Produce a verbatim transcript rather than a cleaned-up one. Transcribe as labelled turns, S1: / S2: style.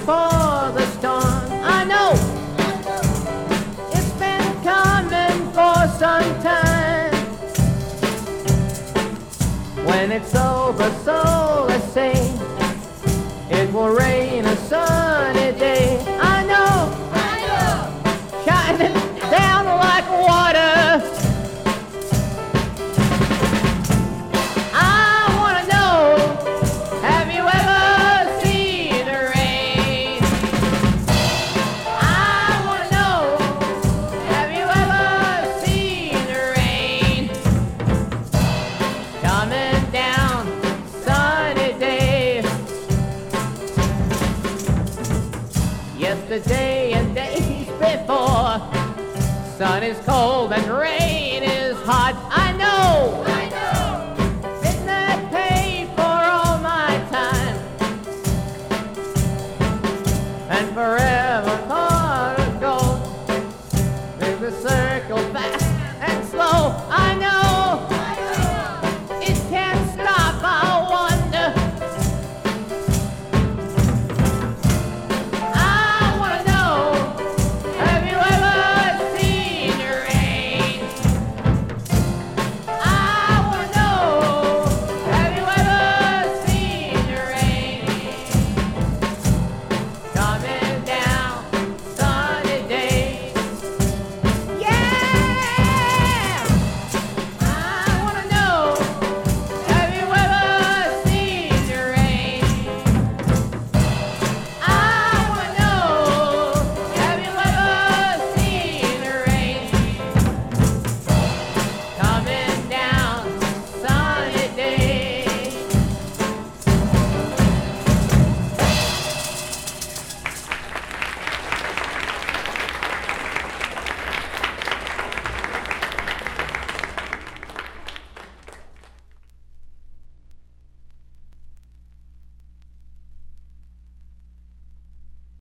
S1: before the storm. I know it's been coming for some time. When it's over, so let's say it will rain a sunny day. I know, I know, shining down like water. I want to know, have you ever seen the rain? I want to know, have you ever seen the rain? Coming down sunny day. Yesterday and days before, sun is cold and rain is hot. I know, I know, didn't I pay for all my time and forever?